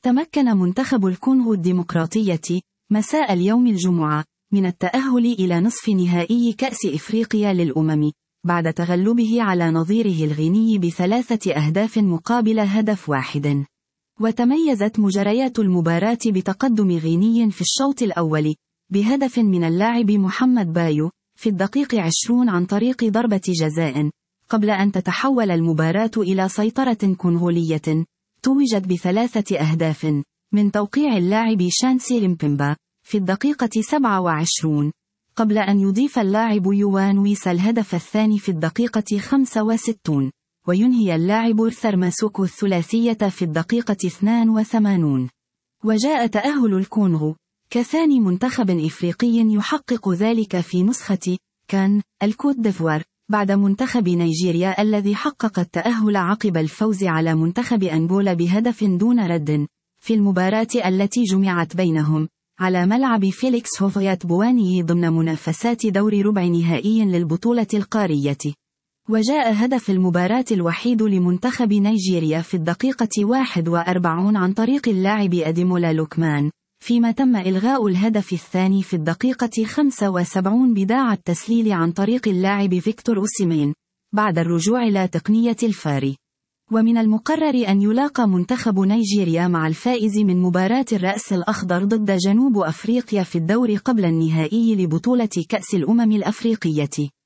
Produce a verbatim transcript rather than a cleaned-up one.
تمكن منتخب الكونغو الديمقراطية مساء اليوم الجمعة من التأهل إلى نصف نهائي كأس إفريقيا للأمم، بعد تغلبه على نظيره الغيني بثلاثة أهداف مقابل هدف واحد. وتميزت مجريات المباراة بتقدم غيني في الشوط الأول بهدف من اللاعب محمد بايو في الدقيقة عشرين عن طريق ضربة جزاء، قبل أن تتحول المباراة إلى سيطرة كونغولية توجت بثلاثة أهداف من توقيع اللاعب شانسي لمبيمبا في الدقيقة سبعة وعشرين، قبل أن يضيف اللاعب يوان ويسا الهدف الثاني في الدقيقة خمسة وستين، وينهي اللاعب ثرماسوكو الثلاثية في الدقيقة اثنين وثمانين. وجاء تأهل الكونغو كثاني منتخب إفريقي يحقق ذلك في نسخة كان الكوت ديفوار بعد منتخب نيجيريا الذي حقق التأهل عقب الفوز على منتخب أنغولا بهدف دون رد في المباراة التي جمعت بينهم على ملعب فيليكس هوفويات بواني ضمن منافسات دور ربع نهائي للبطولة القارية. وجاء هدف المباراة الوحيد لمنتخب نيجيريا في الدقيقة واحد وأربعين عن طريق اللاعب أديمولا لوكمان، فيما تم إلغاء الهدف الثاني في الدقيقة خمسة وسبعين بداعي التسليل عن طريق اللاعب فيكتور أوسيمين بعد الرجوع إلى تقنية الفار. ومن المقرر أن يلاقى منتخب نيجيريا مع الفائز من مباراة الرأس الأخضر ضد جنوب أفريقيا في الدور قبل النهائي لبطولة كأس الأمم الأفريقية.